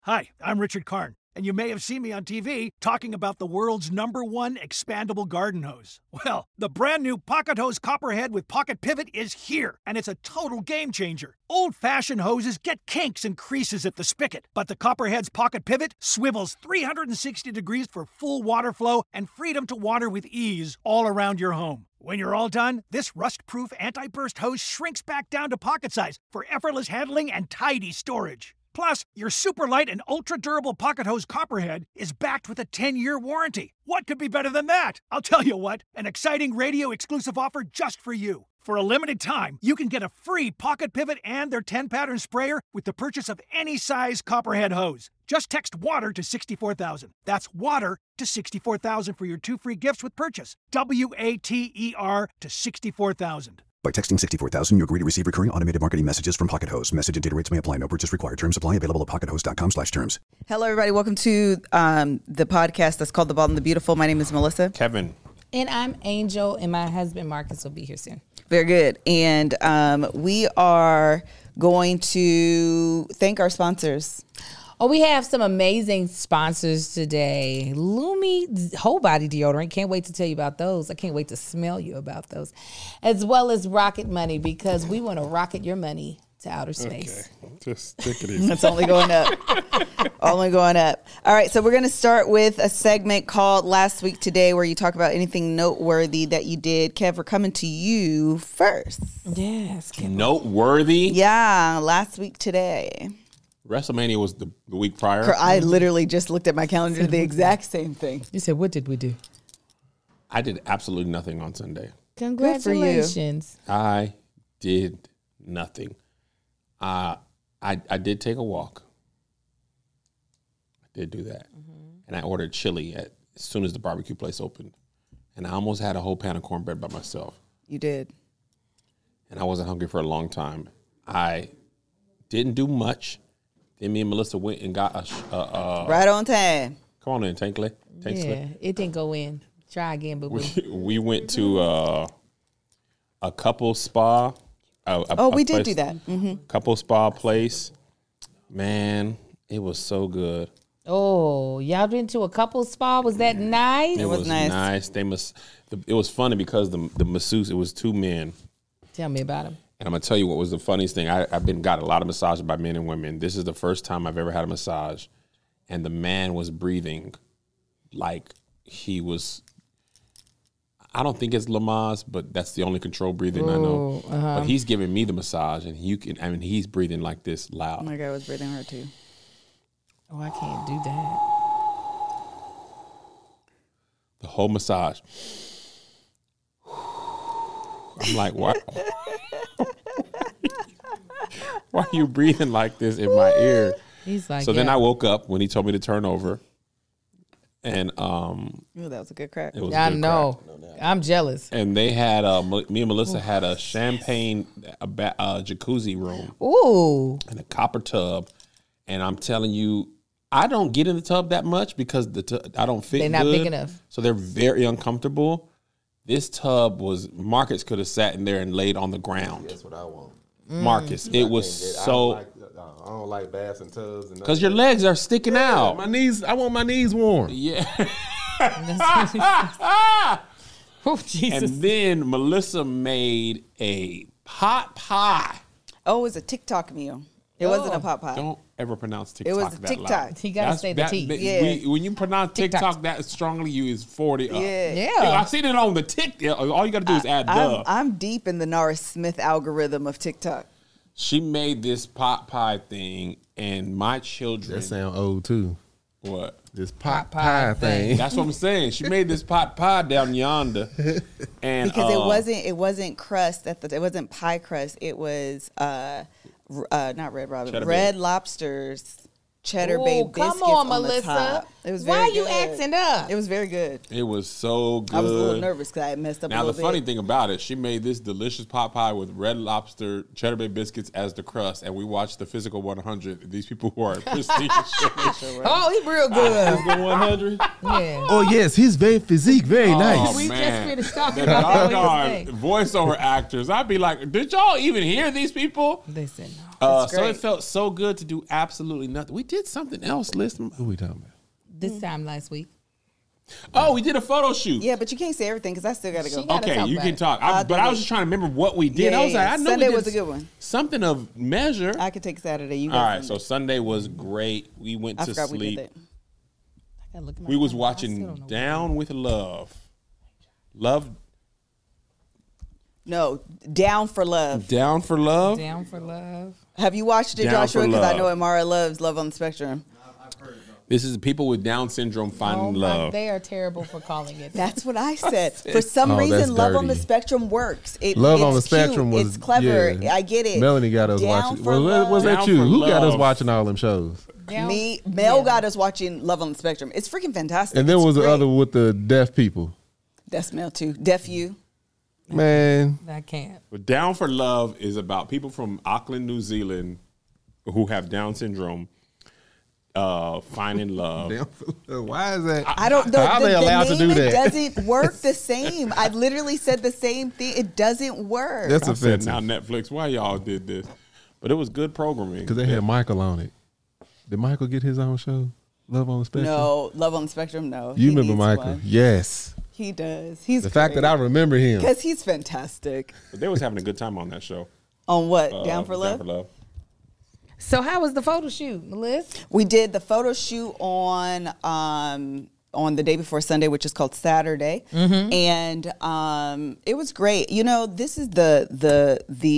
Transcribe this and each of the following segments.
Hi, I'm Richard Karn, and you may have seen me on TV talking about the world's #1 expandable garden hose. Well, the brand new Pocket Hose Copperhead with Pocket Pivot is here, and it's a total game changer. Old-fashioned hoses get kinks and creases at the spigot, but the Copperhead's Pocket Pivot swivels 360 degrees for full water flow and freedom to water with ease all around your home. When you're all done, this rust-proof anti-burst hose shrinks back down to pocket size for effortless handling and tidy storage. Plus, your super light and ultra-durable Pocket Hose Copperhead is backed with a 10-year warranty. What could be better than that? I'll tell you what, an exciting radio-exclusive offer just for you. For a limited time, you can get a free Pocket Pivot and their 10-pattern sprayer with the purchase of any size Copperhead hose. Just text WATER to 64,000. That's WATER to 64,000 for your 2 free gifts with purchase. WATER to 64,000. By texting 64,000, you agree to receive recurring automated marketing messages from Pocket Hose. Message and data rates may apply. No purchase required. Terms apply. Available at pockethose.com/terms. Hello, everybody. Welcome to the podcast that's called The Bald and the Beautiful. My name is Melissa. Kevin. And I'm Angel, and my husband Marcus will be here soon. Very good. And we are going to thank our sponsors. Oh, we have some amazing sponsors today. Lumi Whole Body Deodorant. Can't wait to tell you about those. I can't wait to smell you about those. As well as Rocket Money, because we want to rocket your money to outer space. Okay. Just take it easy. That's only going up. Only going up. All right, so we're going to start with a segment called Last Week Today, where you talk about anything noteworthy that you did. Kev, we're coming to you first. Yes. Noteworthy? Yeah, Last Week Today. WrestleMania was the week prior. I literally just looked at my calendar, the exact same thing. You said, what did we do? I did absolutely nothing on Sunday. Congratulations. I did nothing. I did take a walk. I did do that. Mm-hmm. And I ordered chili as soon as the barbecue place opened. And I almost had a whole pan of cornbread by myself. You did. And I wasn't hungry for a long time. I didn't do much. Then me and Melissa went and got a right on time. Come on in, Tankley. Yeah, it didn't go in. Try again, boo-boo. We went to a couple spa. We did do that. Mm-hmm. Couple spa place. Man, it was so good. Oh, y'all been to a couple spa? Was that nice? It was nice. It was funny because the masseuse, it was 2 men. Tell me about them. And I'm going to tell you what was the funniest thing. I've got a lot of massages by men and women. This is the first time I've ever had a massage. And the man was breathing like he was, I don't think it's Lamaze, but that's the only controlled breathing I know. But he's giving me the massage, and he's breathing like this loud. Oh my God, I was breathing hard too. Oh, I can't do that. The whole massage. I'm like, why? Why are you breathing like this in my ear? He's like, so then I woke up when he told me to turn over, and Ooh, that was a good crack. it was I a good know. crack. I'm jealous. And they had me and Melissa had a champagne jacuzzi room Ooh. and a copper tub, and I'm telling you, I don't get in the tub that much because I don't fit. They're not good, big enough, so they're very uncomfortable. This tub Marcus could have sat in there and laid on the ground. That's what I want. Marcus, it was so. I don't like baths and tubs. Because your legs are sticking out. My knees. I want my knees warm. Yeah. Oh, Jesus. And then Melissa made a pot pie. Oh, it was a TikTok meal. It wasn't a pot pie. Don't ever pronounce TikTok It was a that TikTok. loud. He got to say the T. Yeah. When you pronounce TikTok TikTok. that strongly, you is 40 up. Yeah. I seen it on the TikTok. All you got to do is add duh. I'm deep in the Norris Smith algorithm of TikTok. She made this pot pie thing, and my children. That sound old too. What? This pot pie thing. That's what I'm saying. She made this pot pie down yonder, and Because it wasn't crust it wasn't pie crust. It was not Red Robin, Cheddar Red Bay. Lobster's Cheddar Bay biscuits come on, the Melissa. top. It was Why very you good. acting up? It was very good. It was so good. I was a little nervous because I had messed up Now a the little funny bit. thing about it, she made this delicious pot pie with Red Lobster Cheddar Bay biscuits as the crust, and we watched the Physical 100. These people who are prestige. Oh, he real good. Physical 100. Yeah. Oh yes, his very physique, very nice. We just finished talking The about doggone voiceover actors. I'd be like, did y'all even hear these people? They said no. So it felt so good to do absolutely nothing. We did something else. Listen. Who we talking about? This time last week. Oh, we did a photo shoot. Yeah, but you can't say everything because I still got to go. She got- Okay, talk you about can it. talk. I'll But do I it. was just trying to remember what we did. Yeah, I was like, yeah. I know Sunday we did was a good one. Something of measure. I could take Saturday. You All guys right, can so do- Sunday was great. We went I to forgot we did sleep. that. I gotta look at my We was phone. I still watching don't know. Down with Love. Love No, Down for Love. Down for Love. Down for Love. Have you watched it, Down Joshua? for Because I Love. know Amara loves Love on the Spectrum. This is people with Down syndrome Oh finding my, love. they are terrible for calling it. That's what I said. For some Oh, that's reason, Love on the dirty. Spectrum works. Love on it's the Spectrum cute. was It's clever. yeah. I get it. Melanie got us Down watching. for Love. Was that Down you? for Who got us Love. watching all them shows? Down- Mel Yeah. got us watching Love on the Spectrum. It's freaking fantastic. And then It's was the great. other with the deaf people. That's Mel too. Deaf You. Man, I can't. But Down for Love is about people from Auckland, New Zealand, who have Down syndrome, finding love. why is that? I don't. How are they allowed to do name, that? It doesn't work the same. I literally said the same thing. It doesn't work. That's I said, offensive. now Netflix, why y'all did this? But it was good programming. Because they had Michael on it. Did Michael get his own show? Love on the Spectrum? No, Love on the Spectrum. No, You He remember needs Michael? one. Yes. He does. He's The fact that I remember him. because he's fantastic. But they was having a good time on that show. On what? Down for Love. Down for Love. So how was the photo shoot, Melissa? We did the photo shoot on the day before Sunday, which is called Saturday, and it was great. You know, this is the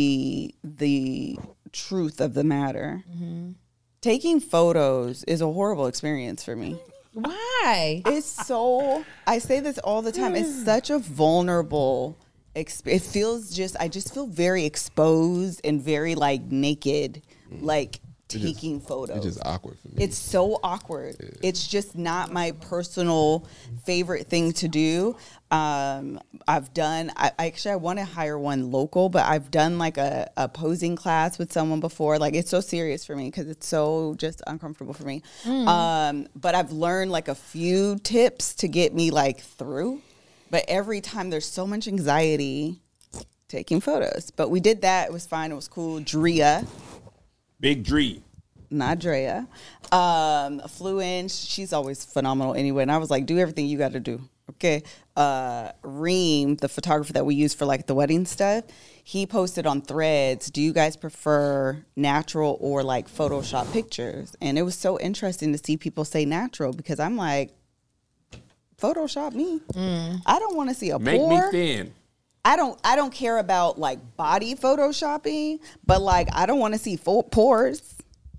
truth of the matter. Taking photos is a horrible experience for me. Why? It's so, I say this all the time, it's such a vulnerable experience. It feels I just feel very exposed and very like naked, like taking photos. It's just awkward for me. It's so awkward. It's just not my personal favorite thing to do. I've done, I want to hire one local, but I've done like a posing class with someone before. Like it's so serious for me because it's so just uncomfortable for me. But I've learned like a few tips to get me like through. But every time there's so much anxiety taking photos. But we did that. It was fine. It was cool. Drea. Big Dree. Not Drea, flew in. She's always phenomenal anyway. And I was like, do everything you got to do. Okay. Reem, the photographer that we use for like the wedding stuff, he posted on Threads, do you guys prefer natural or like Photoshop pictures? And it was so interesting to see people say natural because I'm like, Photoshop me. I don't want to see a Make pore. me thin. I don't care about like body photoshopping, but like I don't want to see full pores.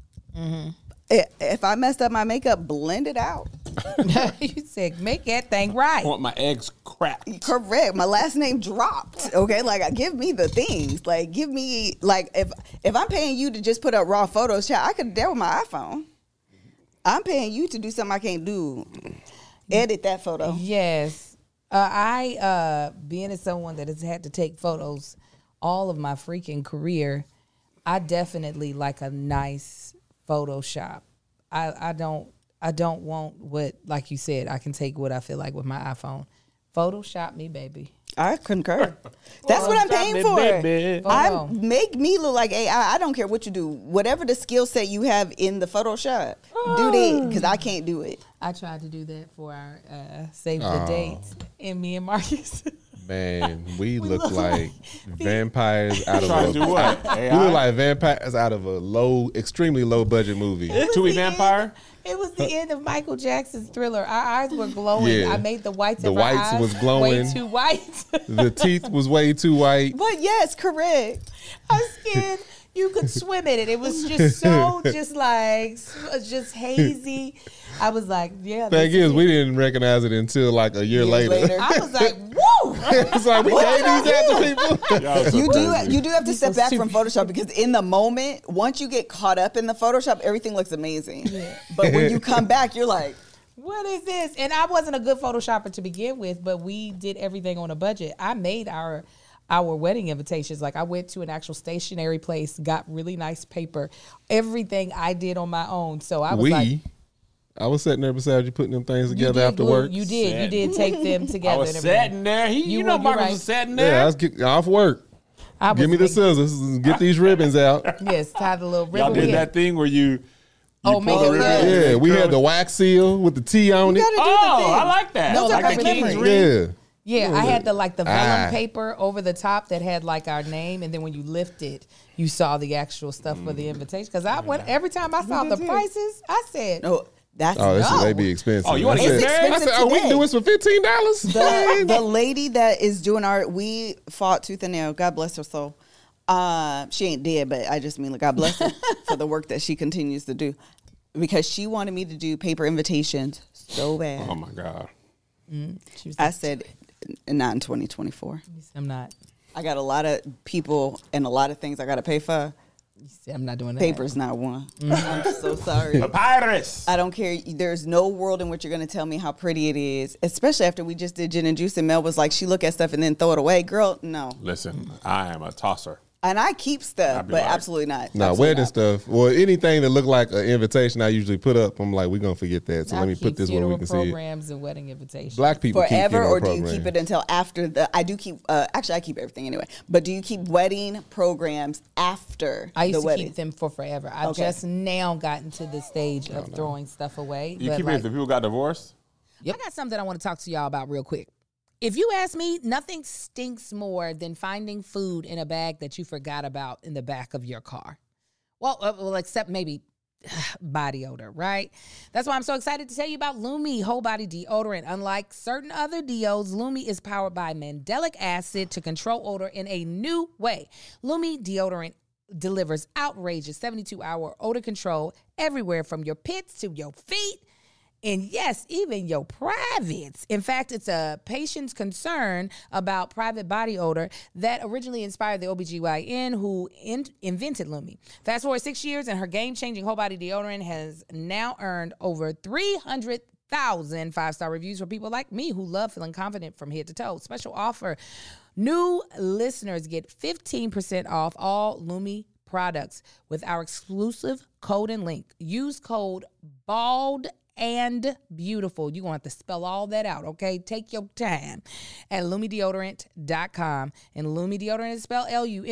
If I messed up my makeup, blend it out. You said make that thing right. I want my eggs cracked. Correct. My last name dropped. Okay, like give me the things. Like give me like if I'm paying you to just put up raw photos, child, I could have dealt with my iPhone. I'm paying you to do something I can't do. Edit that photo. Yes. I being as someone that has had to take photos all of my freaking career, I definitely like a nice Photoshop. I don't want what, like you said, I can take what I feel like with my iPhone. Photoshop me, baby. I concur. That's what I'm paying for. Photo. Make me look like AI. I don't care what you do. Whatever the skill set you have in the Photoshop, do that because I can't do it. I tried to do that for our Save the Dates and me and Marcus. Man, we look like vampires out of Trying a. to do what? We look like vampires out of a extremely low budget movie. Tui Vampire? It was the end of Michael Jackson's Thriller. Our eyes were glowing. Yeah. I made the whites The of our whites eyes was glowing. way too white. The teeth was way too white. But yes, correct. Our skin, you could swim in it. It was just so, just hazy. I was like, yeah. Thing this is, it. we didn't recognize it until like a year Years later. I was like, woo! It's like we gave these out to people. Y'all so You crazy. do have to step back from Photoshop because in the moment, once you get caught up in the Photoshop, everything looks amazing. But when you come back, you're like, What is this? And I wasn't a good photoshopper to begin with, but we did everything on a budget. I made our wedding invitations. Like, I went to an actual stationery place, got really nice paper. Everything I did on my own. So I was I was sitting there beside you putting them things together after work. You did take them together. I was sitting there. You know Marcus was sitting there. Yeah, I was off work. Give me the scissors and get these ribbons out. Yes, tie the little ribbon. Y'all did that thing where you make it ribbon. Yeah, we had the wax seal with the T on it. I like that. No, like the King's ring. Yeah, I had the vellum paper over the top that had like our name, and then when you lift it, you saw the actual stuff for the invitation. Because every time I saw the prices, I said, "No, that's they be expensive." Oh, you want to get married? I said, we can do this for $15. The lady that is doing we fought tooth and nail. God bless her soul. She ain't dead, but I just mean like God bless her for the work that she continues to do, because she wanted me to do paper invitations so bad. Oh my God! I said, not in 2024. I'm not. I got a lot of people and a lot of things I got to pay for. I'm not doing that. Paper's not one. I'm so sorry. Papyrus. I don't care. There's no world in which you're going to tell me how pretty it is, especially after we just did gin and juice and Mel was like, she look at stuff and then throw it away. Girl, no. Listen, I am a tosser. And I keep stuff, but absolutely not. No, wedding stuff. Well, anything that look like an invitation I usually put up, I'm like, we're going to forget that. So let me put this where we can see it. Programs and wedding invitations. Black people forever, keep or do you keep it until after I do keep, actually I keep everything anyway, but do you keep wedding programs after I used the to wedding? keep them for forever. I just now gotten to the stage of throwing stuff away. You keep it if the people got divorced? Yep. I got something I want to talk to y'all about real quick. If you ask me, nothing stinks more than finding food in a bag that you forgot about in the back of your car. Well, except maybe body odor, right? That's why I'm so excited to tell you about Lumi Whole Body Deodorant. Unlike certain other deos, Lumi is powered by mandelic acid to control odor in a new way. Lumi Deodorant delivers outrageous 72-hour odor control everywhere from your pits to your feet. And yes, even your privates. In fact, it's a patient's concern about private body odor that originally inspired the OBGYN who invented Lumi. Fast forward 6 years, and her game-changing whole body deodorant has now earned over 300,000 five-star reviews for people like me who love feeling confident from head to toe. Special offer. New listeners get 15% off all Lumi products with our exclusive code and link. Use code BALD and beautiful. You're going to have to spell all that out, okay? Take your time at LumiDeodorant.com. And Lumi Deodorant is spelled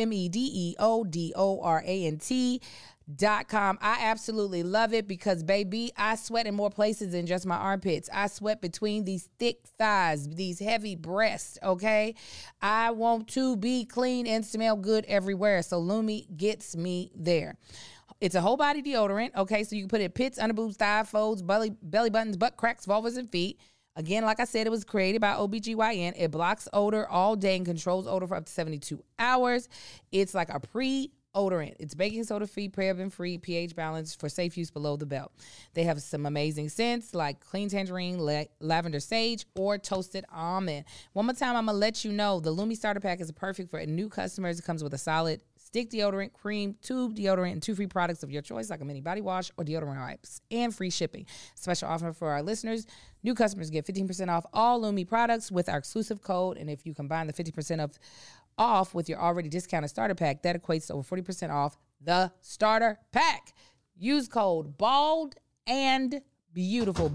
LumiDeodorant.com. I absolutely love it because, baby, I sweat in more places than just my armpits. I sweat between these thick thighs, these heavy breasts, okay? I want to be clean and smell good everywhere. So Lumi gets me there. It's a whole body deodorant, okay? So you can put it in pits, underboobs, thigh folds, belly buttons, butt cracks, vulvas, and feet. Again, like I said, it was created by OBGYN. It blocks odor all day and controls odor for up to 72 hours. It's like a pre-odorant. It's baking soda free, paraben free, pH balanced for safe use below the belt. They have some amazing scents like clean tangerine, lavender sage, or toasted almond. One more time, I'm going to let you know the Lumi Starter Pack is perfect for new customers. It comes with a solid stick deodorant, cream, tube deodorant, and 2 free products of your choice, like a mini body wash or deodorant wipes, and free shipping. Special offer for our listeners. New customers get 15% off all Lumi products with our exclusive code, and if you combine the 50% off with your already discounted starter pack, that equates to over 40% off the starter pack. Use code BALD and beautiful,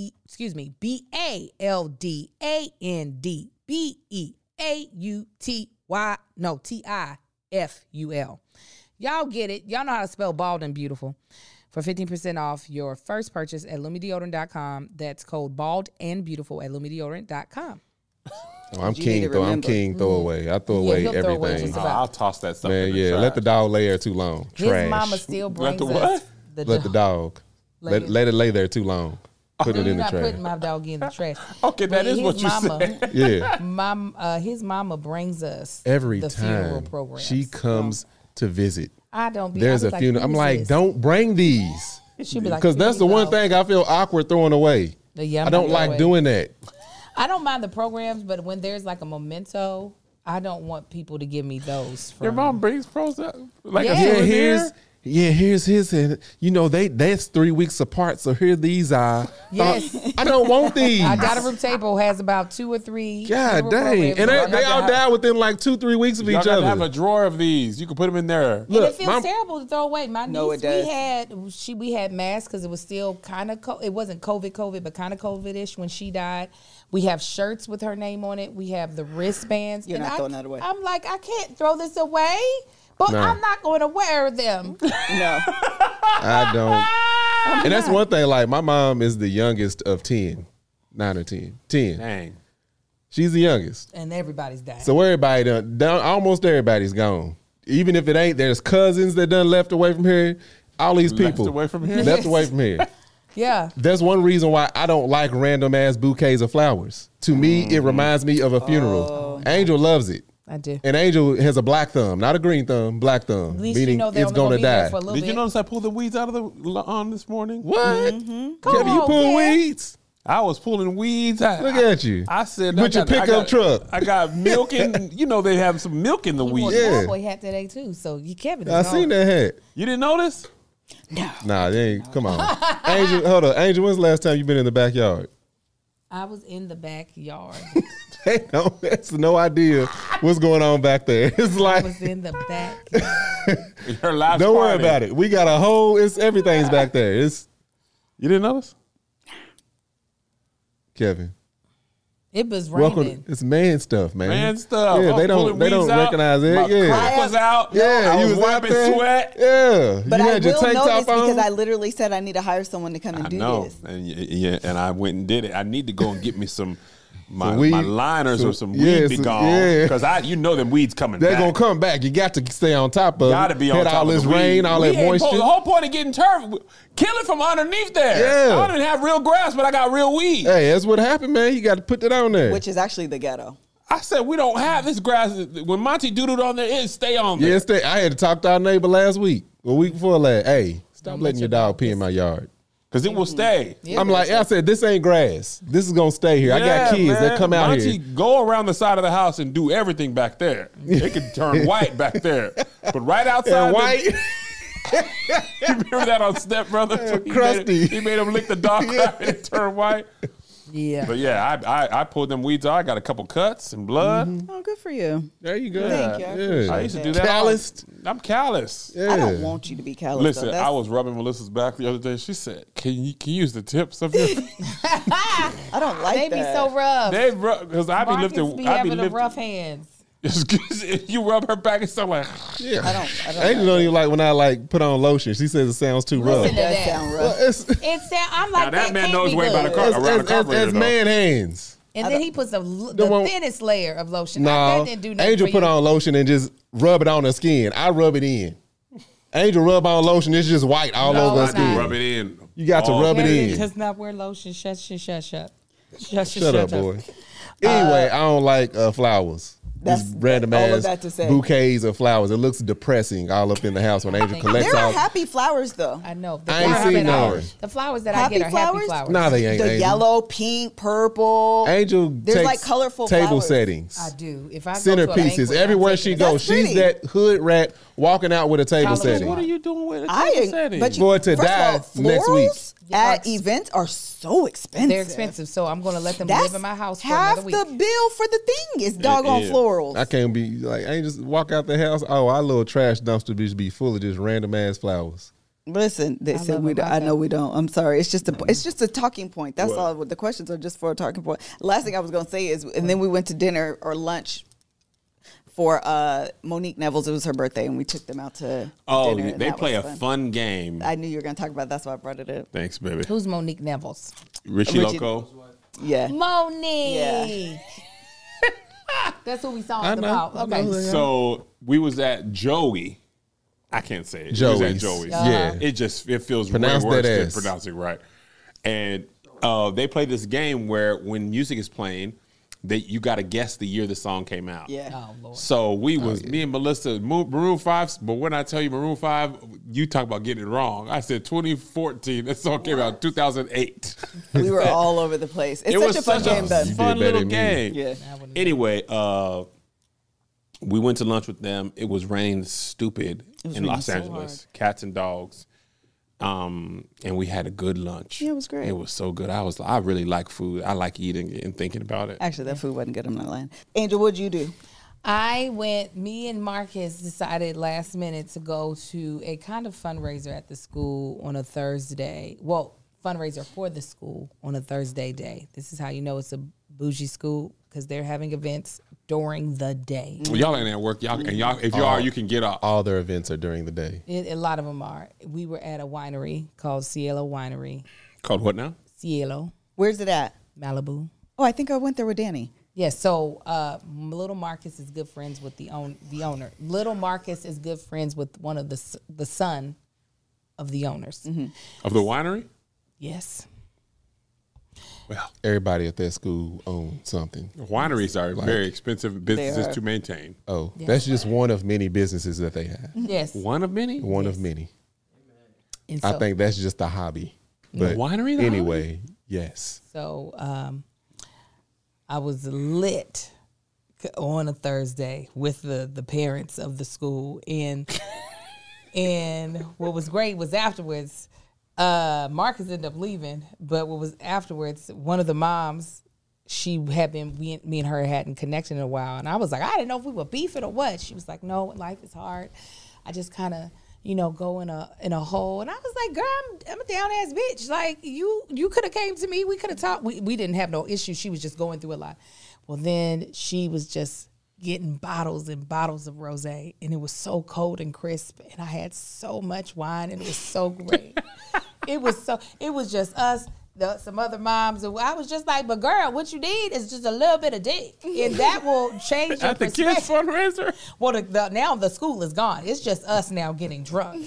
TIFUL. Y'all get it. Y'all know how to spell bald and beautiful. For 15% off your first purchase at LumiDeodorant.com. That's code bald and beautiful at LumiDeodorant.com. Oh, I'm king, though. I'm king throwaway. I throw away everything. I'll toss that stuff Man, in the trash. let the dog lay there too long. Trash. His mama still brings the us Let the dog. Let it lay there too long. Put it in the not trash. putting my dog in the trash. Okay, that is what you said. Yeah. His mama brings us Every the funeral time programs. she comes to visit, I don't be. there's I a was funeral. I'm who's like, this? don't bring these. She'll be like, Because that's the one thing I feel awkward throwing away. Yeah, I don't like doing that. I don't mind the programs, but when there's like a memento, I don't want people to give me those. Your mom brings pros up like Yeah. a Yeah, souvenir. yeah, here's his, and that's 3 weeks apart, so here these are. Yes. I don't want these. Our dining room table has about 2 or 3. God dang. And they all died within like 2-3 weeks of Y'all each got other. to have a drawer of these. You can put them in there. And Look, it feels terrible to throw away. My niece, No, it does. we had masks because it was still kind of it wasn't COVID, but kind of COVID-ish when she died. We have shirts with her name on it. We have the wristbands. You're not throwing that away. I'm like, I can't throw this away, but No. I'm not going to wear them. No. I don't. And that's one thing, like, my mom is the youngest of 10. 9 or 10. 10. Dang. She's the youngest. And everybody's dying. So everybody done, almost everybody's gone. Even if it ain't, there's cousins that done left away from here. All these Left people. away from here? Left away from here. yeah. That's one reason why I don't like random ass bouquets of flowers. To me, it reminds me of a funeral. Angel loves it. I do. And Angel has a black thumb, not a green thumb, black thumb. At least meaning you know they're it's only gonna be there die. for a little Did bit. you notice I pulled the weeds out of the lawn this morning? What? Come Kevin, you on, pulling Kev. weeds? I was pulling weeds. Look at you. I said, With your pickup truck. I got milk in. They have some milk in the He wore weeds. a Yeah. cowboy hat today too. So you Kevin. I seen that hat. You didn't notice? Nah, they ain't. Come on. Angel, hold on. Angel, when's the last time you been in the backyard? I was in the backyard. They don't. That's no idea what's going on back there. It's I like, was in the backyard. Her last don't worry party. about it. We got a whole. Everything's back there. It's You didn't notice? Kevin. It was raining. Welcome. It's man stuff, man. Man stuff. Yeah, I'm they don't. pulling They don't weeds out. recognize it. My Yeah. crack was out. Yeah, I you was was out wiping there. sweat. Yeah, But you I had your will tank know this top on. because I literally said I need to hire someone to come and I do know, this. and I went and did it. I need to go and get me some my Some weed. liners or some Yeah, weed be some- gone yeah. because them weeds coming They're back. gonna come back. You got to stay on top of. Gotta be on Had top all of this the rain, weed. all We that ain't moisture. the whole point of getting turf, kill it from underneath there. Yeah. I didn't have real grass, but I got real weed. Hey, that's what happened, man. You got to put that on there. Which is actually the ghetto. I said we don't have this grass. When Monty doodled on there, it stay on there. Yeah, I had to talk to our neighbor last week, a week before last. Hey, stop letting your dog pee in my yard. Because it will stay. I'm like, I said, this ain't grass. This is gonna stay here. I got kids that come out Monty, here. go around the side of the house and do everything back there. It could turn white back there. But right outside. And white. You remember that on Step Brothers? Crusty. He made him lick the dog crap and it turned white. Yeah. But yeah, I pulled them weeds out. I got a couple cuts and blood. Oh, good for you. There you go. Thank you. I appreciate I used to do that. Calloused. I'm callous. Yeah. I don't want you to be callous. Listen, though. I was rubbing Melissa's back the other day. She said, "Can you use the tips of your?" I don't like They be that. so rough. They because I be Marcus lifting. be I be having the lifting. rough hands. You rub her back and stuff like. Yeah. I don't Angel don't even like when I put on lotion. She says it sounds too rough. Listen to That that. sound rough. Well, it's, It sound, I'm like, Now, that man can't knows be way about good. a car. Around the carburetor, it's though. man hands. And then he puts the one- thinnest layer of lotion. No, That didn't do nothing Angel for put you. on lotion and just rub it on her skin. I rub it in. Angel rub on lotion. It's just white all No, over her it's skin. not. Rub it in. You got to rub it Kevin in. does not wear lotion. Shut. Shut up, boy. Anyway, I don't like flowers. That's Just random all of ass that to say. bouquets of flowers. It looks depressing all up in the house when Angel collects There are all. happy flowers though. I know. I ain't seen none. The flowers that Happy I get are happy flowers? flowers. Nah, they ain't. The Angel. yellow, pink, purple. Angel There's, takes like, colorful table flowers. settings. I do. If I go to a Centerpieces. banquet, I'm Everywhere taking she it. goes, That's she's pretty. that hood rat walking out with a table College setting. What are you doing with a I table ain't, setting? but you, For it to first die of all, next week. florals at events are so expensive. They're expensive, so I'm going to let them That's live in my house for half another week. the bill for the thing is doggone is. florals. I can't be like, I ain't just walk out the house. Oh, our little trash dumpster be full of just random ass flowers. Listen, they said love we. it I know myself. we don't. I'm sorry. It's just a talking point. That's all. The questions are just for a talking point. Last thing I was going to say is, and then we went to dinner or lunch for Monique Neville's. It was her birthday, and we took them out to Oh, dinner. and they that play a was fun game. I knew you were going to talk about it. That's why I brought it up. Thanks, baby. Who's Monique Neville's? Richie Richie- Loco. Yeah. Monique. That's who we saw I at the know. mall. I Okay. know. So we was at Joey. I can't say it. We was at Joey's. Joey's. Yeah. It feels Pronounce way worse that than S. pronouncing right. And they play this game where when music is playing, you got to guess the year the song came out. Yeah. Oh, Lord. So me and Melissa, Maroon 5, but when I tell you Maroon 5, you talk about getting it wrong. I said 2014. That song came out in 2008. We were all over the place. It's It such was a fun such game, though. You fun did better little than me. game. Yeah. Anyway, We went to lunch with them. It was raining stupid in Los Angeles. Cats and dogs. And we had a good lunch. Yeah, it was great. It was so good. I really like food. I like eating it and thinking about it. Actually, that food wasn't good. I'm not lying. Angel, what'd you do? Me and Marcus decided last minute to go to a kind of fundraiser at the school on a Thursday. Well, fundraiser for the school on a Thursday day. This is how you know it's a bougie school, because they're having events during the day. Well, y'all ain't at work. If you are, you can get up. All their events are during the day. A lot of them are. We were at a winery called Cielo Winery. Called what now? Cielo. Where's it at? Malibu. Oh, I think I went there with Danny. Yes, so little Marcus is good friends with the owner. Little Marcus is good friends with one of the son of the owners. Mm-hmm. Of the winery? Yes. Well, Everybody at that school owns something. wineries are very expensive businesses are. to maintain. Oh, that's just one of many businesses that they have. Yes. One of many? One of many. And I think that's just a hobby. But winery, the anyway, yes. so. I was lit on a Thursday with the parents of the school, and what was great was afterwards. Marcus ended up leaving, but what was afterwards, one of the moms, she had been, me and her hadn't connected in a while, and I was like, I didn't know if we were beefing or what. She was like, no, life is hard. I just kind of, go in a hole. And I was like, girl, I'm a down ass bitch. Like, you could have came to me. We could have talked. We didn't have no issue. She was just going through a lot. Well, then she was just getting bottles and bottles of rosé, and it was so cold and crisp, and I had so much wine, and it was so great. It was just us, some other moms, and I was just like, but girl, what you need is just a little bit of dick, and that will change your At the perspective. kids fundraiser? Well, now the school is gone. It's just us now getting drunk.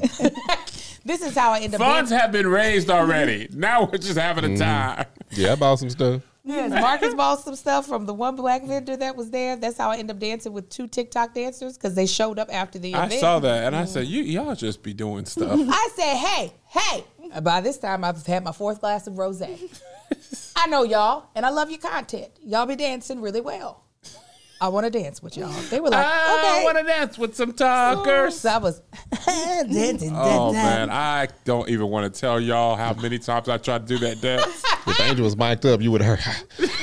This is how I end up. Funds have been raised already. Now we're just having a time. Yeah, I bought some stuff. Yes, Marcus bought some stuff from the one black vendor that was there. That's how I ended up dancing with 2 TikTok dancers, because they showed up after the event. I saw that, and I said, y'all just be doing stuff. I said, hey. By this time, I've had my 4th glass of rosé. I know y'all, and I love your content. Y'all be dancing really well. I want to dance with y'all. They were like, okay. I want to dance with some talkers. So I was dancing. Oh, man, I don't even want to tell y'all how many times I tried to do that dance. If Angel was mic'd up, you would have heard.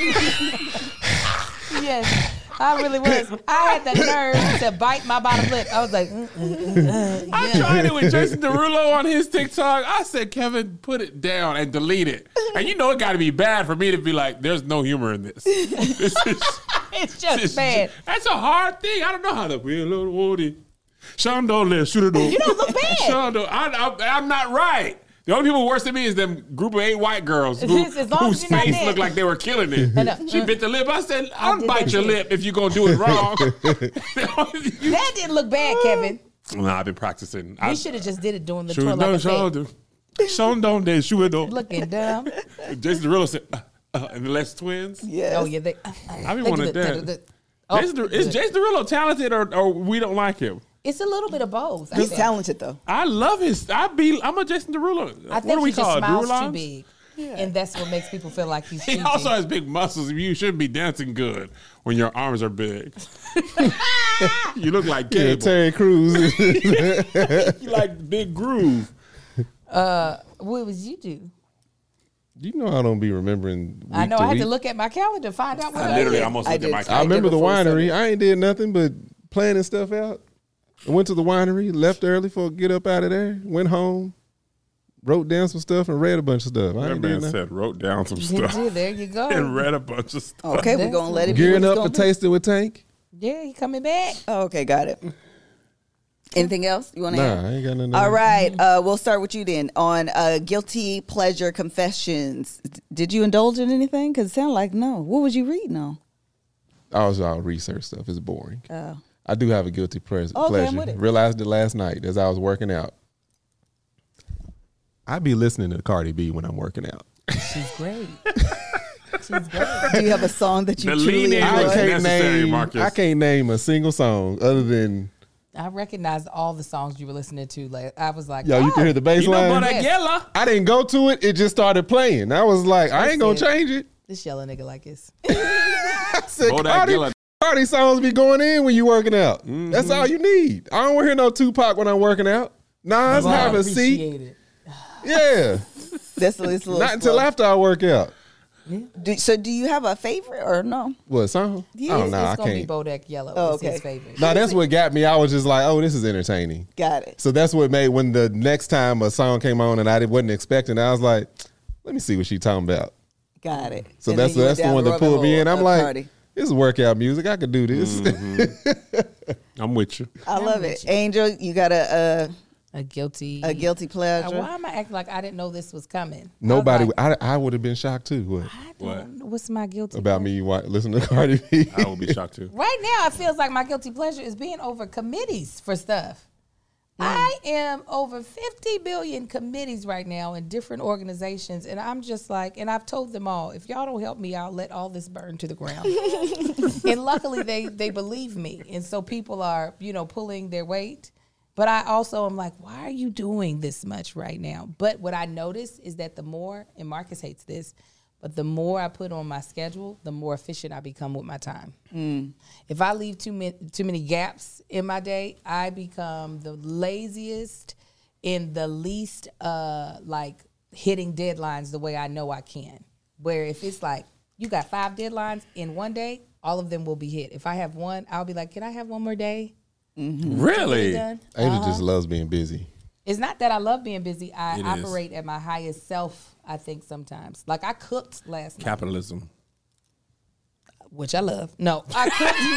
Yes, I really was. I had the nerve to bite my bottom lip. I was like, I tried it with Jason Derulo on his TikTok. I said, Kevin, put it down and delete it. And it got to be bad for me to be like, there's no humor in this. it's just bad. That's a hard thing. I don't know how to feel. Little Woody. Sean don't let shoot it. You don't look bad. Sean I'm not right. The only people worse than me is them group of 8 white girls whose face looked like they were killing it. She bit the lip. I said, I'll bite your lip if you're going to do it wrong. That didn't look bad, Kevin. No, I've been practicing. We should have just did it during the tour like Sean don't did shoot it. Looking dumb. Jason Derulo said, and the Les Twins. Yes. Oh, yeah. I be wanting that. Is Jason Derulo talented or we don't like him? It's a little bit of both. He's talented, though. I love I'm a Jason Derulo. I think what do we he call just it? smiles Duralons? too big. Yeah. And that's what makes people feel like he's He cheesy. also has big muscles. You shouldn't be dancing good when your arms are big. You look like Cable. Yeah, Terry Crews. You like the big groove. What would you do? You know I don't be remembering. I know. I had to look at my calendar to find out what I literally did. almost looked at my I calendar. remember the before winery. Sunday. I ain't did nothing but planning stuff out. I went to the winery, left early for get up out of there, went home, wrote down some stuff, and read a bunch of stuff. I That ain't did man nothing. said, wrote down some Yeah, stuff there you go. and read a bunch of stuff. Okay, we're going to let it be. Gearing what up it's for gonna be. Tasting with Tank. Yeah, he coming back. Oh, okay, got it. Anything else you want to add? Nah, I ain't got nothing. All right, we'll start with you then on guilty pleasure confessions. Did you indulge in anything? Because it sounded like no. What was you reading on? I was all research stuff. It's boring. Oh. I do have a guilty pleasure. Okay, I'm with it. Realized it last night as I was working out. I be listening to Cardi B when I'm working out. She's great. She's great. Do you have a song that you The truly lean in enjoy? was necessary, Marcus. I can't name a single song other than I recognized all the songs you were listening to. Like I was like, yo. You can hear the bass You know line. about Yes. Aguila? I didn't go to it. It just started playing. I was like, I ain't gonna That's it. change it. This yellow nigga like this. I said, Bodak Cardi, Yella. Cardi songs be going in when you working out. That's all you need. I don't want to hear no Tupac when I'm working out. Nas, have a seat. Yeah. That's a little Not until after I work out. So do you have a favorite or no? What song? Yeah. Oh, no, I It's gonna be can't. Bodak Yellow. Oh, It's okay. his favorite. No, that's what got me. I was just like, oh, this is entertaining. Got it. So that's what made when the next time a song came on and I wasn't expecting, I was like, let me see what she talking about. Got it. So And that's then you the went one down that the pulled me rabbit in. I'm hole like, of Cardi. this is workout music. I could do this. I'm with you. I love it. Angel, you got a guilty pleasure. Why am I acting like I didn't know this was coming? Nobody, I, was like, I would have been shocked too. What? I don't know. What's my guilty About pleasure? me listening to Cardi B? I would be shocked too. Right now, it feels like my guilty pleasure is being over committees for stuff. I am over 50 billion committees right now in different organizations, and I'm just like, and I've told them all, if y'all don't help me, I'll let all this burn to the ground. And luckily, they believe me, and so people are, pulling their weight. But I also am like, why are you doing this much right now? But what I notice is that the more, and Marcus hates this, but the more I put on my schedule, the more efficient I become with my time. If I leave too many gaps in my day, I become the laziest and the least hitting deadlines the way I know I can. Where if it's like, you got 5 deadlines in one day, all of them will be hit. If I have one, I'll be like, can I have one more day? Really? Done? Angel just loves being busy. It's not that I love being busy. I It is. operate at my highest self, I think, sometimes. Like, I cooked last night, Capitalism. which I love. No, I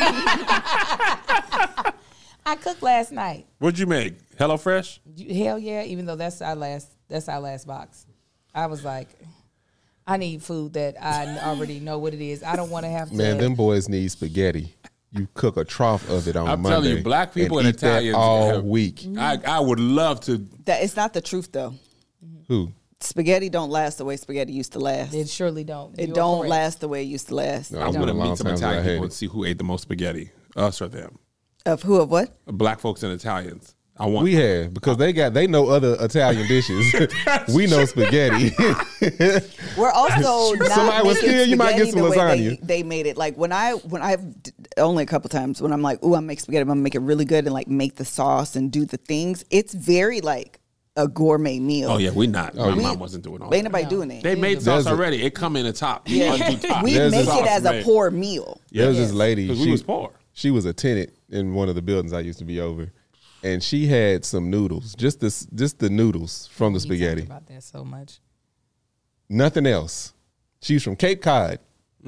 cooked. I cooked last night. What'd you make? HelloFresh? Hell yeah, even though that's our last box. I was like, I need food that I already know what it is. I don't want to have to. Man, them boys need spaghetti. You cook a trough of it on I'm Monday. telling you, black people and and eat that Italians all have- week. I would love to. That it's not the truth though. Who? Spaghetti don't last the way spaghetti used to last. It surely don't. It You're don't correct. last the way it used to last. No, I'm it's going been to a long meet some time since I Italian had people it. and see who ate the most spaghetti. Us or them. Of who of what? Black folks and Italians. I want. We have because they know other Italian dishes. We know spaghetti. We're also not Somebody was making scared you might get spaghetti some the way lasagna. They made it. Like when I've only a couple times when I'm like, ooh, I'm make spaghetti, I'm gonna make it really good and like make the sauce and do the things. It's very like a gourmet meal. Oh yeah, we not. My We- mom wasn't doing all Ain't that. nobody doing it. They made There's sauce a- already. It come in the top. Yeah. Undo top. We There's make a it as a sauce poor meal. There's Yes. this lady. 'Cause we was poor. She was a tenant in one of the buildings I used to be over, and she had some noodles, just the noodles from the We talked spaghetti, about that so much. nothing else. She's from Cape Cod.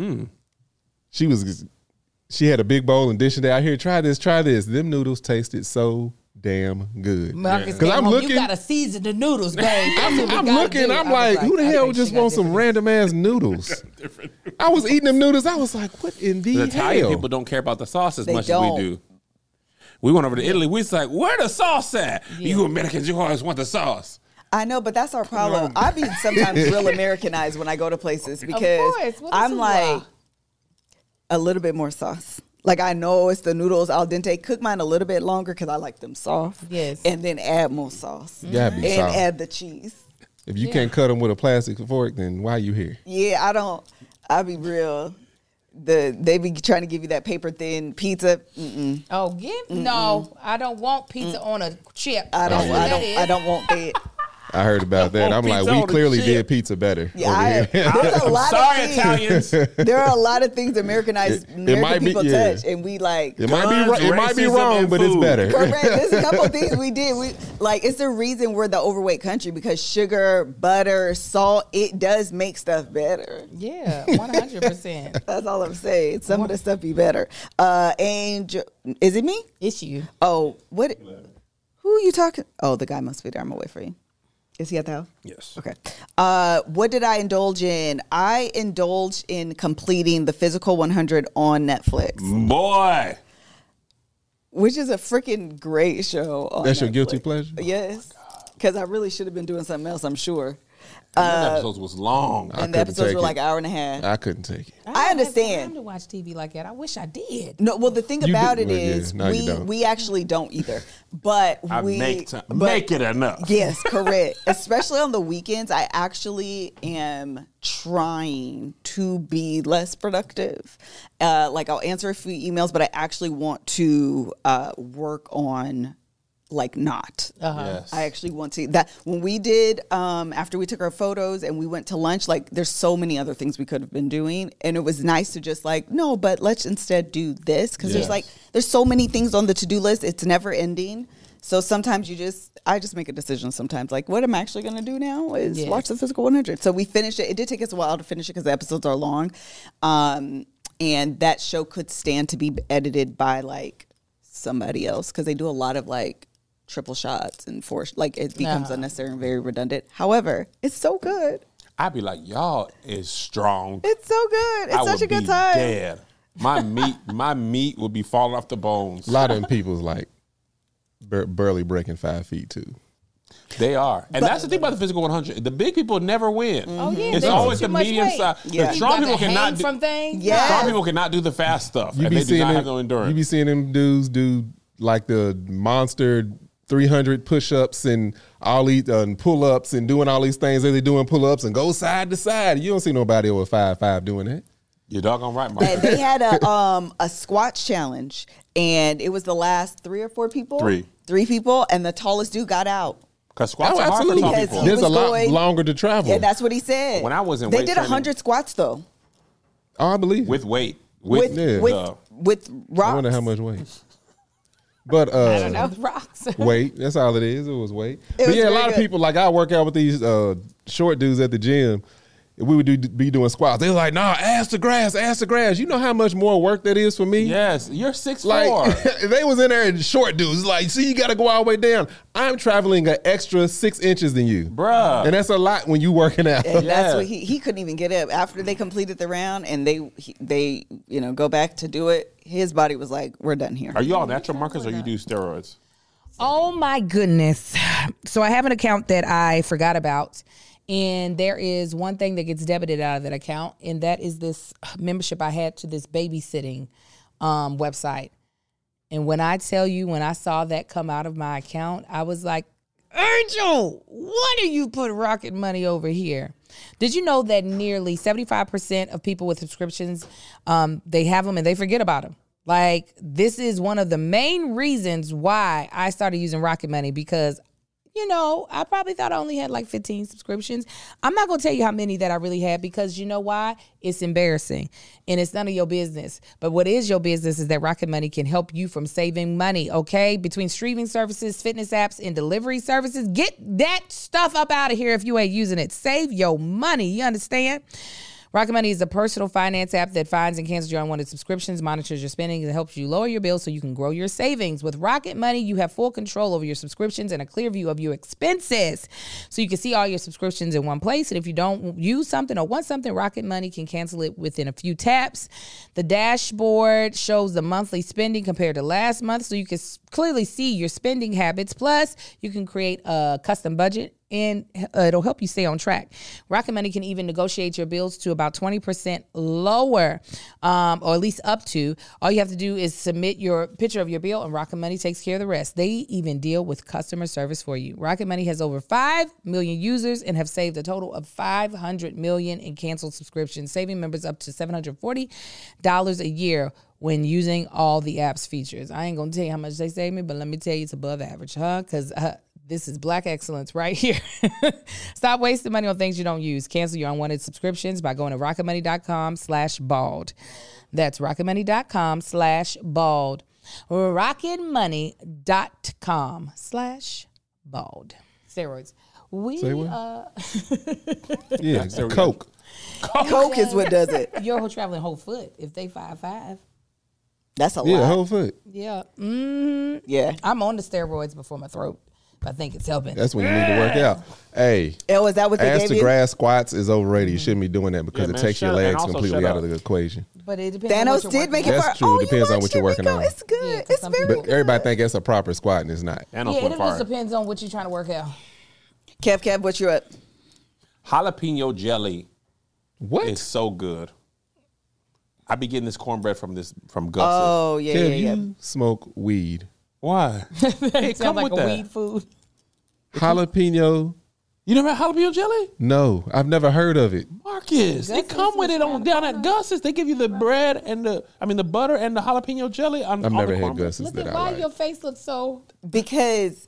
She had a big bowl and dish it out here. Try this. Them noodles tasted so damn good. Marcus 'Cause came I'm home, looking- you gotta season the noodles, babe. That's what we I'm gotta looking. do. I'm I was like, who the okay, hell she just got wants some different- random ass noodles? I was eating them noodles. I was like, what in the The Italian hell? people don't care about the sauce as They much don't. as we do. We went over to Italy. We was like, where the sauce at? You Americans, you always want the sauce. I know, but that's our problem. I be sometimes real Americanized when I go to places because course. What is I'm hoorah? like a little bit more sauce. Like I know it's the noodles al dente. Cook mine a little bit longer because I like them soft. Yes. And then add more sauce. Gotta be and soft. add the cheese. If you can't cut them with a plastic fork, then why you here? Yeah, I be real. They be trying to give you that paper thin pizza. Mm-mm. Oh, no! I don't want pizza on a chip. I That's what that I is. don't want that. I heard about that. I'm like, Pizza we on a clearly chip. did pizza better. Yeah, over here. there's a lot Sorry, of things. Italians. There are a lot of things Americanized It American might be- people yeah. touch, and we like. It might be Guns, it might be racism, wrong, and but it's food. better. Correct. There's a couple things we did. We like it's the reason we're the overweight country because sugar, butter, salt, it does make stuff better. Yeah, 100%. That's all I'm saying. Some of the stuff be better. Angel, is it me? It's you. Oh, what? Who are you talking? Oh, the guy must be there. I'm gonna wait for you. Is he at the house? Yes. Okay. What did I indulge in? I indulged in completing the Physical 100 on Netflix, Boy. which is a freaking great show. On That's your Netflix. guilty pleasure? Yes. Because I really should have been doing something else, I'm sure. Those episodes was long. And the episodes were like an hour and a half. I couldn't take it. I don't have understand. time to watch TV like that. I wish I did. No, well, the thing You about do- it well, yeah, is no, you don't. we actually don't either. But Make it enough. Yes, correct. Especially on the weekends, I actually am trying to be less productive. Like I'll answer a few emails, but I actually want to work on like not. Yes. I actually want to that when we did after we took our photos and we went to lunch, like there's so many other things we could have been doing, and it was nice to just like no, but let's instead do this because there's so many things on the to-do list. It's never ending. So sometimes I just make a decision sometimes like what I'm actually going to do now is watch the Physical 100. So we finished it. It did take us a while to finish it because the episodes are long. And that show could stand to be edited by like somebody else because they do a lot of like triple shots and like it becomes unnecessary and very redundant. However, it's so good. I'd be like, y'all is strong. It's so good. It's such a good time. Dead. My meat would be falling off the bones. A lot of them people's like barely breaking 5 feet too. They are. And that's the thing about the Physical 100. The big people never win. Oh yeah, It's they always too the much medium weight. size. Yeah. The strong You people got to cannot hang do from things. Yeah. Strong people cannot do the fast stuff. You And be they do seeing not them, have no endurance. you be seeing them dudes do like the monster 300 push-ups and all these pull-ups and doing all these things that they doing pull-ups and go side to side. You don't see nobody over 5'5" doing that. You're doggone right, Mark. And they had a squats challenge, and it was the last 3 or 4 people. Three people, and the tallest dude got out. Because squats Oh, are hard for absolutely. tall Because people. he There's was a lot going- longer to travel. Yeah, that's what he said. When I was in they weight did training- 100 squats though Oh, I believe it. With weight. with Yeah. with rocks. I wonder how much weight. But I don't know. Rocks. weight. That's all it is. It was weight. It But was yeah, a very lot of good. people, like I work out with these short dudes at the gym. We would be doing squats. They were like, nah, ass to grass. You know how much more work that is for me? Yes. You're 6'4". Like, they was in there and short dudes. Like, see, you got to go all the way down. I'm traveling an extra 6 inches than you. Bruh. And that's a lot when you working out. And Yeah. that's what he couldn't even get up after they completed the round, and they go back to do it. His body was like, we're done here. Are you all natural markers or you do steroids? Oh my goodness. So I have an account that I forgot about. And there is one thing that gets debited out of that account, and that is this membership I had to this babysitting website. And when I tell you, when I saw that come out of my account, I was like, Angel, why do you put Rocket Money over here? Did you know that nearly 75% of people with subscriptions, they have them and they forget about them? Like, this is one of the main reasons why I started using Rocket Money because I probably thought I only had like 15 subscriptions. I'm not going to tell you how many that I really had because you know why? It's embarrassing and it's none of your business. But what is your business is that Rocket Money can help you from saving money, okay? Between streaming services, fitness apps, and delivery services, get that stuff up out of here if you ain't using it. Save your money, you understand? Rocket Money is a personal finance app that finds and cancels your unwanted subscriptions, monitors your spending, and helps you lower your bills so you can grow your savings. With Rocket Money, you have full control over your subscriptions and a clear view of your expenses. So you can see all your subscriptions in one place. And if you don't use something or want something, Rocket Money can cancel it within a few taps. The dashboard shows the monthly spending compared to last month, so you can clearly see your spending habits. Plus, you can create a custom budget and it'll help you stay on track. Rocket Money can even negotiate your bills to about 20% lower, or at least up to. All you have to do is submit your picture of your bill, and Rocket Money takes care of the rest. They even deal with customer service for you. Rocket Money has over 5 million users and have saved a total of $500 million in canceled subscriptions, saving members up to $740 a year when using all the app's features. I ain't gonna tell you how much they save me, but let me tell you it's above average, because this is Black excellence right here. Stop wasting money on things you don't use. Cancel your unwanted subscriptions by going to rocketmoney.com/bald. That's rocketmoney.com/bald. rocketmoney.com/bald. Steroids. Say what? Yeah, Coke. Coke is what does it. You're traveling whole foot if they 5'5". That's a Yeah, lot. whole foot. Yeah. Yeah. I'm on the steroids before my throat. I think it's helping. That's when you need to work out. Hey, Oh, is that what they ass gave to you? grass squats is overrated. You shouldn't be doing that because Yeah, it man, takes your shut up. And legs also completely shut out of up. the equation. But it depends on what Thanos you're did working make on. it That's far. true. Oh, It depends you on what you're watched it, working Rico. on. It's good. Yeah, 'cause It's some very people- good. Everybody think that's a proper squat, and it's not. And on Yeah, it fire. just depends on what you're trying to work out. Kev, what you up? Jalapeno jelly What? is so good. I be getting this cornbread from Gus's. Oh, yeah, Kev, yeah, yeah. you smoke weed. Why? It Sounds like a weed food. Jalapeno? You never had jalapeno jelly? No, I've never heard of it. Marcus, they come with it on down at Gus's. They give you the bread and the butter and the jalapeno jelly. I've never had Gus's Look that at I why like. your face looks so. Because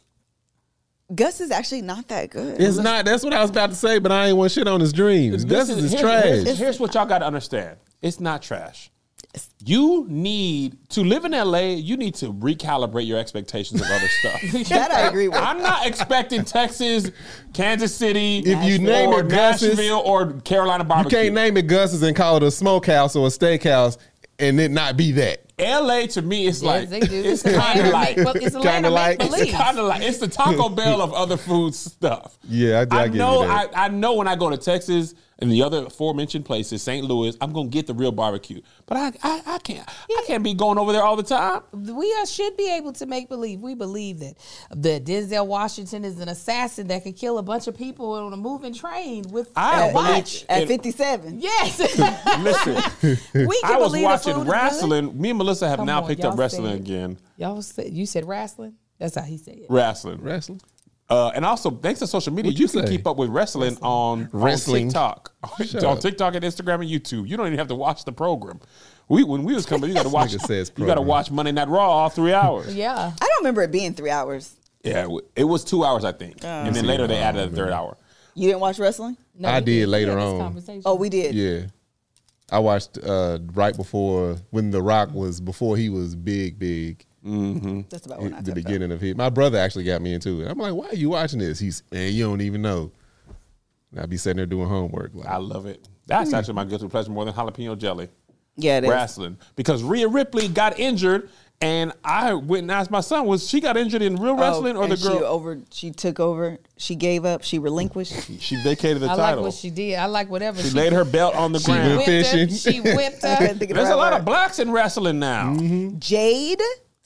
Gus is actually not that good. It's not. That's what I was about to say, but I ain't want shit on his dreams. Gus's is trash. Here's what y'all got to understand. It's not trash. You need to live in LA. You need to recalibrate your expectations of other stuff. That I agree with. I'm not expecting Texas, Kansas City, If you name or it Gus's, Nashville or Carolina You barbecue. can't name it Gus's and call it a smokehouse or a steakhouse and it not be that. LA to me is like Yes, they do. it's kind of like it's a land of like- make-believe. it's kind of like it's the Taco Bell of other food stuff. Yeah, I give you know. that. I know when I go to Texas and the other aforementioned places, St. Louis, I'm gonna get the real barbecue. But I can't be going over there all the time. We should be able to make believe. We believe that Denzel Washington is an assassin that could kill a bunch of people on a moving train with I a believe- watch. At 57. Yes. Listen, We can I was believe the watching food is good. wrestling. Me and Melissa have Come now on, picked up y'all wrestling said- again. You said wrestling? That's how he said it. Wrestling. Wrestling. And also, thanks to social media, What'd you you can say? keep up with wrestling on Wrestling. TikTok. Shut On up. TikTok and Instagram and YouTube. You don't even have to watch the program. When we was coming, you got to watch. nigga says You got to program. watch Monday Night Raw all 3 hours. Yeah. I don't remember it being 3 hours. Yeah, it was 2 hours, I think, and then later they added a third hour. You didn't watch wrestling? No, I we did We later had this on. conversation. Oh, we did. Yeah. I watched right before when The Rock was before he was big. That's about when I The took beginning of it. My brother actually got me into it. I'm like, why are you watching this? He's, man, you don't even know. And I'd be sitting there doing homework. Like, I love it. That's actually my guilty pleasure more than jalapeno jelly. Yeah, it is. Wrestling, because Rhea Ripley got injured, and I went and asked my son, was she got injured in real wrestling or the and girl? She took over. She gave up. She relinquished. She vacated the I like title. what she did. I like whatever She laid her belt on the She ground. went whipped her. fishing. She whipped I couldn't her. think of the There's a right lot word. of blacks in wrestling now. Jade,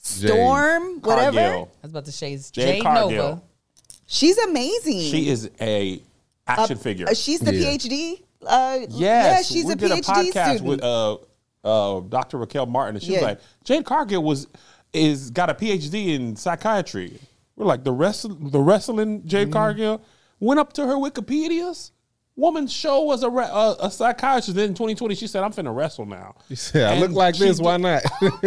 Storm, whatever. Cargill. I was about to say it's Jade Jade Cargill. Nova. She's amazing. She is a action figure. She's the Yeah. PhD. Yes, Yeah, she's we a did PhD a podcast student. with Dr. Raquel Martin, and she was Yeah. like, Jade Cargill got a PhD in psychiatry. We're like, the wrestling Jade Cargill went up to her Wikipedia's. Woman's show was a psychiatrist. Then in 2020, she said, I'm finna wrestle now. he said, I And look like she this. did- Why not?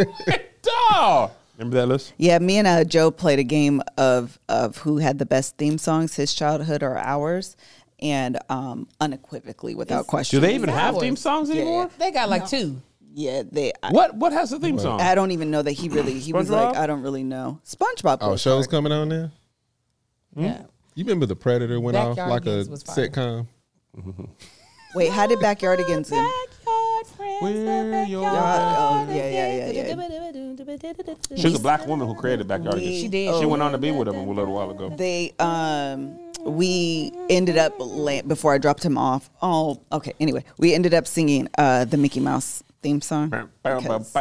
Dog. Remember that list? Yeah, me and Joe played a game of who had the best theme songs, his childhood or ours, and unequivocally, without question. Do they even have ours. theme songs anymore? They got like two. Yeah, they. What has the theme song? I don't even know that he was SpongeBob? like, I don't really know. SpongeBob. Oh, goes shows hard. coming on there? Yeah. You remember The Predator went off like a Backyardigans was fire. sitcom? Wait, how did Backyardigans do? Backyard friends, We're the backyard. your Oh, yeah. She's a black woman who created Backyardigans. She did. She went on to be with him a little while ago. They we ended up before I dropped him off. Oh, okay. Anyway, we ended up singing the Mickey Mouse theme song. because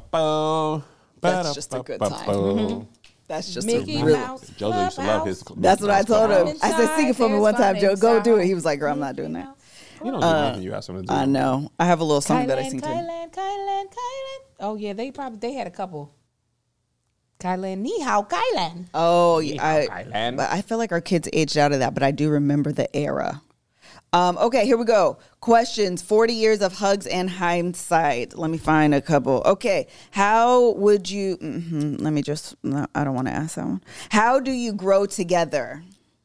That's just a good time. That's just Mickey a real. Mouse. Jojo used to love his. That's what I told him. Clubhouse. I said, "Sing it for me one time, Joe. Go do it." He was like, "Girl, I'm not doing that." You don't do nothing. You ask him to do. I know. I have a little song that I sing to him. Kylan. Oh yeah, they had a couple. Kylan, ni hao, Kylan. Oh, yeah. Kylan. But I feel like our kids aged out of that, but I do remember the era. Okay, here we go. Questions, 40 years of hugs and hindsight. Let me find a couple. Okay, how would you, let me just, no, I don't want to ask that one. How do you grow together?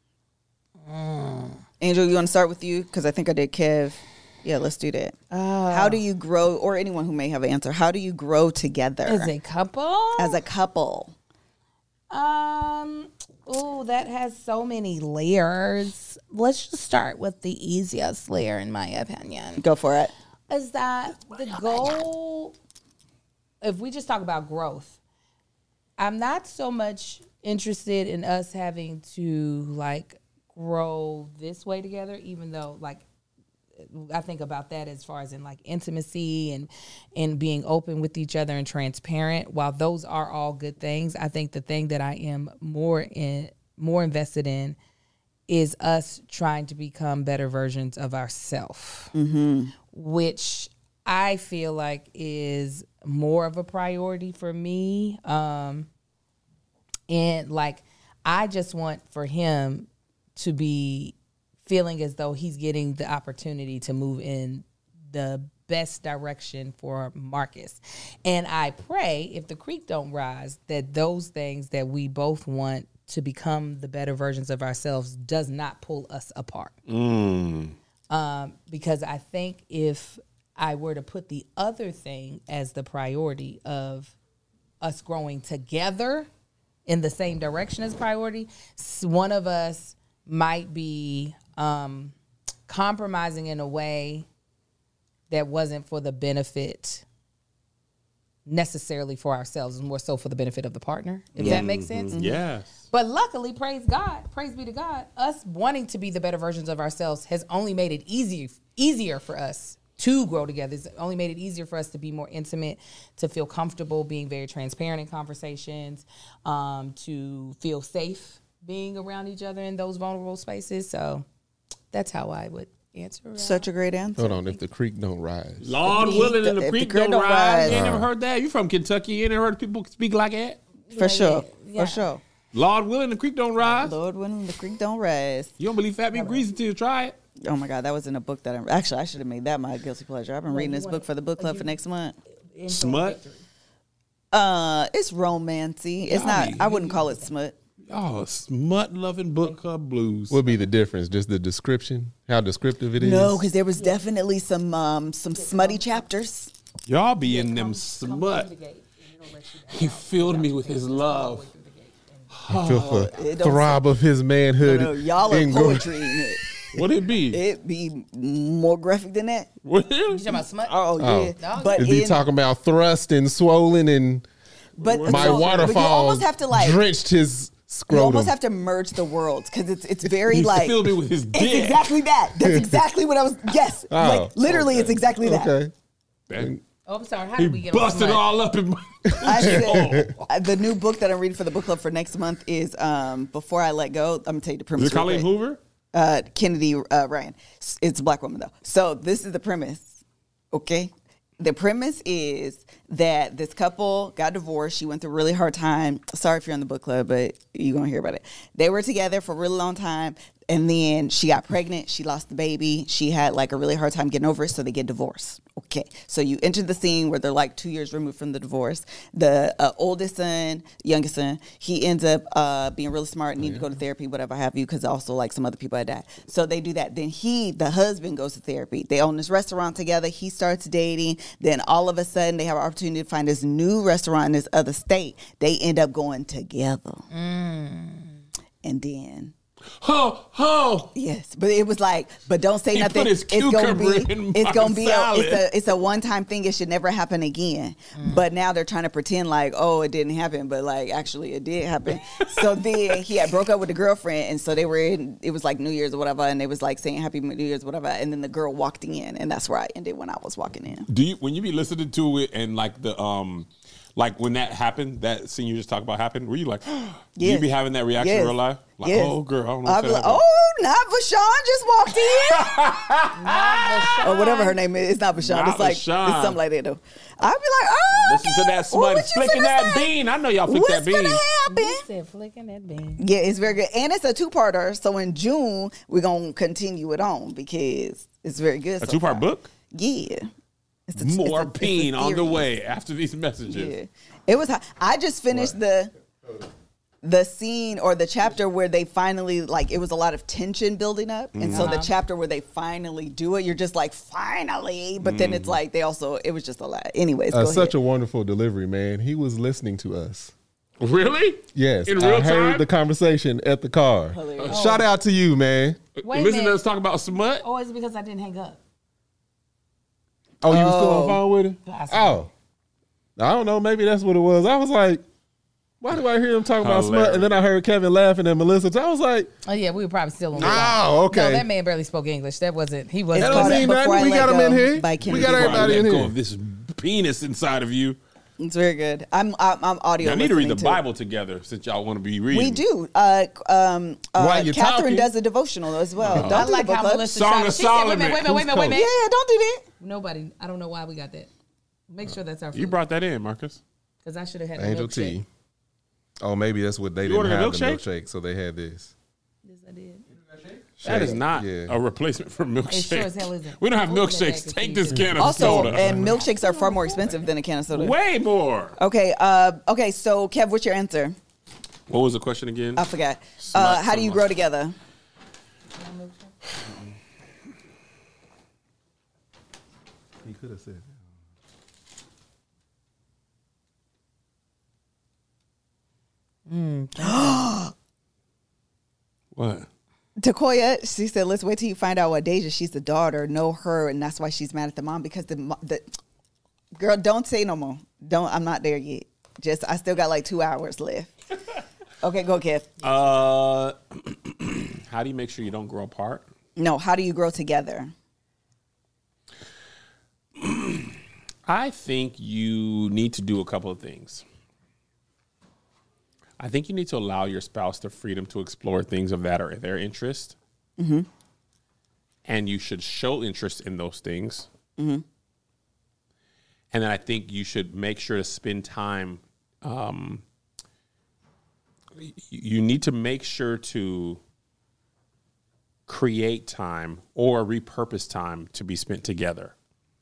Angel, you want to start with you? Because I think I did Kev. Yeah, let's do that. How do you grow, or anyone who may have an answer, how do you grow together? As a couple? As a couple. Oh, that has so many layers. Let's just start with the easiest layer, in my opinion. Go for it. Is that the goal? If we just talk about growth, I'm not so much interested in us having to like grow this way together, even though like I think about that as far as in like intimacy and being open with each other and transparent. While those are all good things, I think the thing that I am more invested in is us trying to become better versions of ourselves, which I feel like is more of a priority for me. And like, I just want for him to be feeling as though he's getting the opportunity to move in the best direction for Marcus. And I pray, if the creek don't rise, that those things that we both want to become the better versions of ourselves does not pull us apart. Because I think if I were to put the other thing as the priority of us growing together in the same direction as priority, one of us might be compromising in a way that wasn't for the benefit necessarily for ourselves, more so for the benefit of the partner, if that makes sense. Yes. But luckily, praise God, praise be to God, us wanting to be the better versions of ourselves has only made it easier for us to grow together. It's only made it easier for us to be more intimate, to feel comfortable being very transparent in conversations, to feel safe being around each other in those vulnerable spaces. So that's how I would answer. Such a great answer. Hold on, if the creek don't rise. Lord willing and the creek don't rise. You ain't never heard that? You from Kentucky. You ain't never heard people speak like that? For sure. For sure. Lord willing, the creek don't rise. Lord willing, the creek don't rise. You don't believe fat meat grease until you try it? Oh my God, that was in a book that I should have made that my guilty pleasure. I've been reading this book for the book club for next month. Smut? It's romancy. It's not. I wouldn't call it smut. Oh, smut loving book club blues. What would be the difference? Just the description? How descriptive it is? No, because there was definitely some smutty chapters. Y'all be in them smut. He filled me with his love. I feel the throb of his manhood. No, y'all are poetry in it. What'd it be? It be more graphic than that. You talking about smut? Oh yeah, but It'd be talking about thrust and swollen and my waterfall you almost have to drenched his scrotum. You almost have to merge the worlds because it's very He filled me with his dick. It's exactly that. That's exactly what I was. Yes, like literally, it's exactly that. Okay. Oh, I'm sorry. How He did we get busted on all up in my I said, the new book that I'm reading for the book club for next month is Before I Let Go. I'm gonna tell you the premise. Is it Colleen Hoover? Kennedy Ryan. It's a black woman though. So this is the premise. Okay. The premise is that this couple got divorced. She went through a really hard time. Sorry if you're on the book club, but you're going to hear about it. They were together for a really long time. And then she got pregnant. She lost the baby. She had like a really hard time getting over it. So they get divorced. Okay. So you enter the scene where they're like 2 years removed from the divorce. The oldest son, youngest son, he ends up being really smart, need to go to therapy, whatever have you, because also like some other people had died. So they do that. Then the husband goes to therapy. They own this restaurant together. He starts dating. Then all of a sudden they have an opportunity to find this new restaurant in this other state. They end up going together. And then... Yes, but it was like, but don't say nothing. Put his cucumber in my salad. It's a one-time thing. It should never happen again. But now they're trying to pretend like, oh, it didn't happen, but like actually it did happen. So then he had broke up with the girlfriend, and so they were in. It was like New Year's or whatever, and they was like saying Happy New Year's or whatever, and then the girl walked in, and that's where I ended when I was walking in. Do you when you be listening to it and like the like when that happened, that scene you just talked about happened, were you like, do you be having that reaction in real life? Like, oh, girl, I don't know I'd be like, oh, not Vashawn just walked in. Or whatever her name is. It's not Vashawn. It's like, it's something like that, though. I'd be like, oh, listen to that smut flicking that bean. I know y'all flick that bean. What's going to happen? You said flicking that bean. Yeah, it's very good. And it's a two-parter. So in June, we're going to continue it on because it's very good. A two-part book? Yeah. More peen on the way after these messages. Yeah. It was. I just finished the scene or the chapter where they finally, like, it was a lot of tension building up, and so the chapter where they finally do it, you're just like, finally, but then it's like it was just a lot. Anyways, such a wonderful delivery, man. He was listening to us. Really? Yes. In real I heard time? the conversation at the car. Shout out to you, man. Wait Listen to us talk about smut. Oh, it's because I didn't hang up. Oh, you were still on the phone with him? Oh. I don't know. Maybe that's what it was. I was like, why do I hear him talking about smut? And then I heard Kevin laughing at Melissa. So I was like, oh, yeah, we were probably still on the oh, okay. No, that man barely spoke English. That wasn't, he wasn't. That don't mean nothing. We got him in here. We got everybody in here. Go of this penis inside of you. It's very good. I'm audio. I need to read the listening Bible together since y'all want to be reading. We do. While you're Catherine talking. does a devotional as well. Don't I do like the book how club. Melissa Song tried- of she said, Solomon. Wait a minute. Yeah, don't do that. Nobody. I don't know why we got that. Make sure that's our food. You brought that in, Marcus. Because I should have had a Angel milkshake. tea. Oh, maybe that's what they You didn't ordered a have, the milkshake? milkshake, so they had this. Yes, I did. That is not Yeah. a replacement for milkshake. It sure as hell isn't. We don't have Open that milkshakes. package, Take please. this can of Also, soda. and milkshakes are far more expensive than a can of soda. Way more. Okay. Okay. So, Kev, what's your answer? What was the question again? I forgot. Smut How do you so grow much. together? He could have said What? Takoya, she said, "Let's wait till you find out what Deja. She's the daughter. Know her, and that's why she's mad at the mom because the girl. Don't say no more. Don't. I'm not there yet. Just I still got like 2 hours left. Okay, go, Kev. How do you make sure you don't grow apart? No, how do you grow together? I think you need to do a couple of things. I think you need to allow your spouse the freedom to explore things of that are their interest. Mm-hmm. And you should show interest in those things. Mm-hmm. And then I think you should make sure to spend time. You need to make sure to create time or repurpose time to be spent together.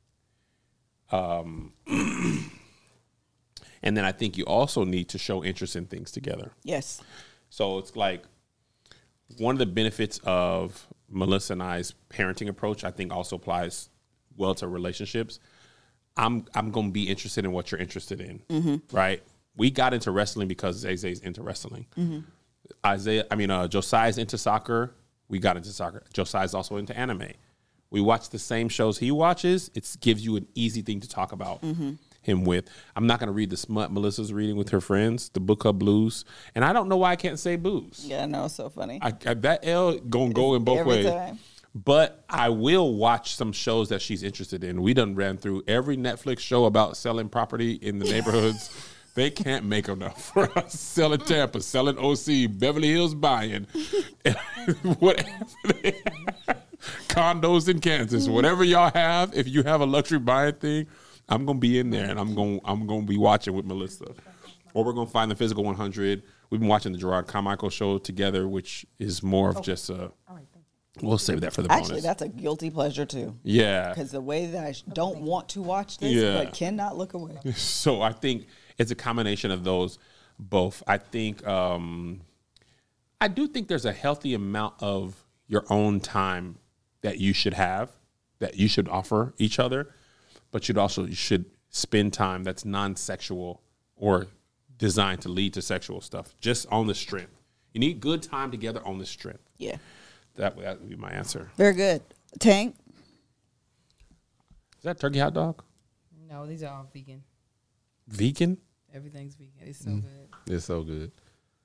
And then I think you also need to show interest in things together. Yes. So it's like one of the benefits of Melissa and I's parenting approach, I think also applies well to relationships. I'm going to be interested in what you're interested in, right? We got into wrestling because Zay's into wrestling. Josiah's into soccer. We got into soccer. Josiah's also into anime. We watch the same shows he watches. It gives you an easy thing to talk about him with. I'm not going to read the smut Melissa's reading with her friends, the Book of Blues. And I don't know why I can't say booze. Yeah, no, it's so funny. That L going to go in both Every ways. time. But I will watch some shows that she's interested in. We done ran through every Netflix show about selling property in the neighborhoods. They can't make enough for us. Selling Tampa, selling OC, Beverly Hills buying, whatever they have. Condos in Kansas, whatever y'all have. If you have a luxury buying thing, I'm gonna be in there and I'm gonna be watching with Melissa. Or we're gonna find the Physical 100. We've been watching the Gerard Carmichael show together, which is more of just a. We'll save that for the bonus. Actually, that's a guilty pleasure too. Yeah. Because the way that I don't want to watch this, Yeah. but cannot look away. So I think it's a combination of those both. I think I do think there's a healthy amount of your own time that you should have, that you should offer each other, but you should spend time that's non-sexual or designed to lead to sexual stuff, just on the strength. You need good time together on the strength. Yeah. That would be my answer. Very good. Tank? Is that turkey hot dog? No, these are all vegan. Vegan? Everything's vegan. It's so good. it's so good.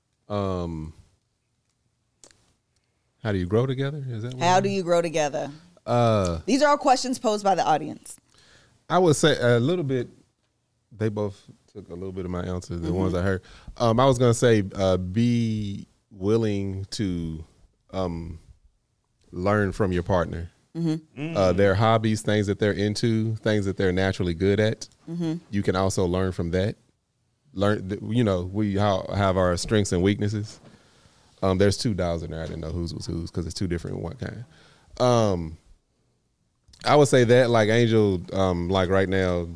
How do you grow together? Is that what How do you grow together? These are all questions posed by the audience. I would say a little bit. They both took a little bit of my answers, the ones I heard. I was going to say be willing to learn from your partner. Their hobbies, things that they're into, things that they're naturally good at. You can also learn from that. We have our strengths and weaknesses. There's 2 dolls in there. I didn't know whose was whose because it's 2 different one kind. I would say that, like Angel, like right now,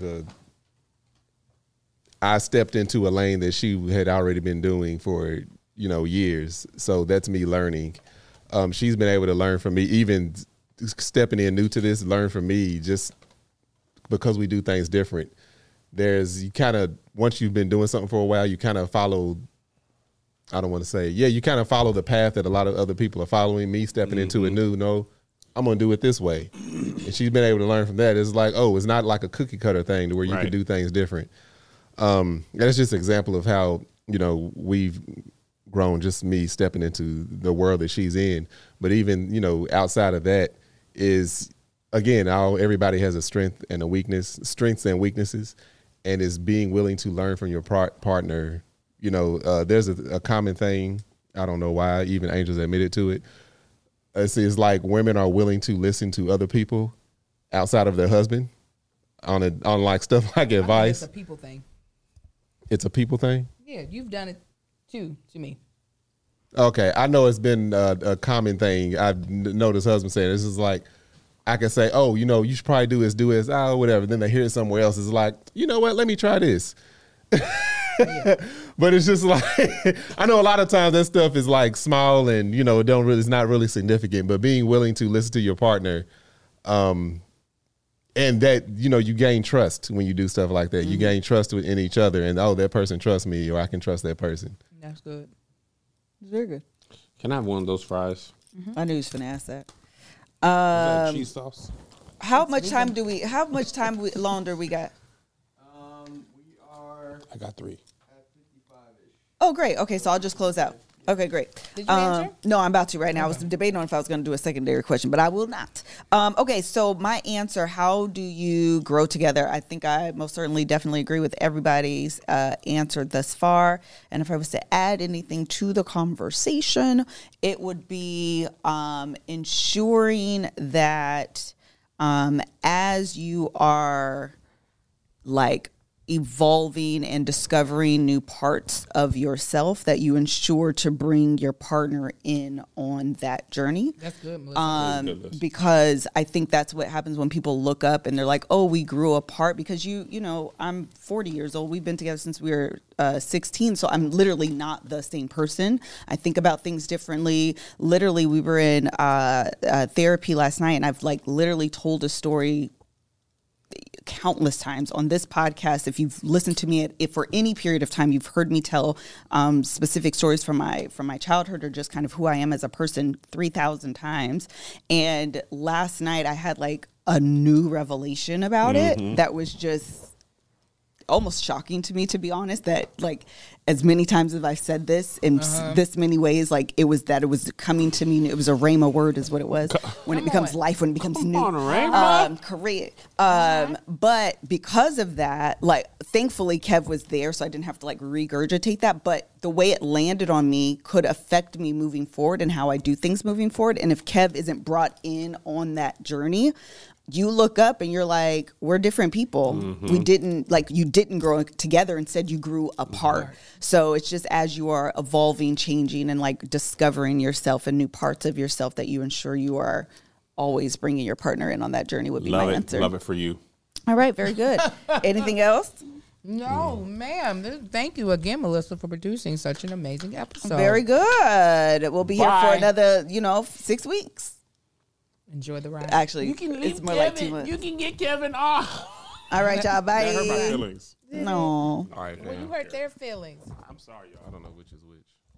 I stepped into a lane that she had already been doing for years. So that's me learning. She's been able to learn from me, even stepping in new to this, learn from me just because we do things different. Once you've been doing something for a while, you kind of follow. I don't want to say, you kind of follow the path that a lot of other people are following. Me stepping into it new, no, I'm going to do it this way. And she's been able to learn from that. It's like, it's not like a cookie cutter thing to where you can do things different. That's just an example of how, we've grown, just me stepping into the world that she's in. But even, outside of that is, again, everybody has a strength and a weakness, strengths and weaknesses. and it's being willing to learn from your partner. You know, there's a common thing. I don't know why even angels admitted to it. It's like women are willing to listen to other people outside of their husband on like stuff like advice. It's a people thing. It's a people thing? Yeah, you've done it too, to me. Okay, I know it's been a common thing. I've noticed husbands saying this is like, I can say, oh, you know, you should probably do this, oh, whatever. Then they hear it somewhere else. It's like, you know what, let me try this. Yeah. But it's just like, I know a lot of times that stuff is like small and, you know, it's not really significant, but being willing to listen to your partner, and that, you know, you gain trust when you do stuff like that. Mm-hmm. You gain trust in each other and, oh, that person trusts me or I can trust that person. That's good. It's very good. Can I have one of those fries? Mm-hmm. I knew he was finna ask that. Is that cheese sauce? How much time longer we got? I got 3. Oh, great. Okay, so I'll just close out. Okay, great. Did you answer? No, I'm about to right now. I was debating on if I was going to do a secondary question, but I will not. Okay, so my answer, how do you grow together? I think I most certainly definitely agree with everybody's answer thus far. And if I was to add anything to the conversation, it would be ensuring that as you are like evolving and discovering new parts of yourself, that you ensure to bring your partner in on that journey. That's good, Melissa. Because I think that's what happens when people look up and they're like, oh, we grew apart, because you know, I'm 40 years old. We've been together since we were 16. So I'm literally not the same person. I think about things differently. Literally, we were in therapy last night, and I've like literally told a story countless times on this podcast. If you've listened to me if for any period of time, you've heard me tell specific stories from my childhood or just kind of who I am as a person 3,000 times. And last night I had like a new revelation about it that was just almost shocking to me, to be honest, that like as many times as I've said this in this many ways, like it was coming to me. It was a rhema word is what it was. When it becomes life, when it becomes new. Correct. But because of that, like thankfully Kev was there, so I didn't have to like regurgitate that. But the way it landed on me could affect me moving forward and how I do things moving forward. And if Kev isn't brought in on that journey, you look up and you're like, we're different people. We didn't you didn't grow together. Instead, you grew apart. So it's just as you are evolving, changing, and like discovering yourself and new parts of yourself that you ensure you are always bringing your partner in on that journey would be my answer. Love it for you. All right. Very good. Anything else? No, ma'am. Thank you again, Melissa, for producing such an amazing episode. Very good. We'll be here for another, 6 weeks. Enjoy the ride. Actually, You can it's leave more Kevin. like 2 months. You can get Kevin off. All right, y'all. Bye. That hurt my feelings. No. All right, Well, you hurt their feelings. I'm sorry, y'all. I don't know which is which.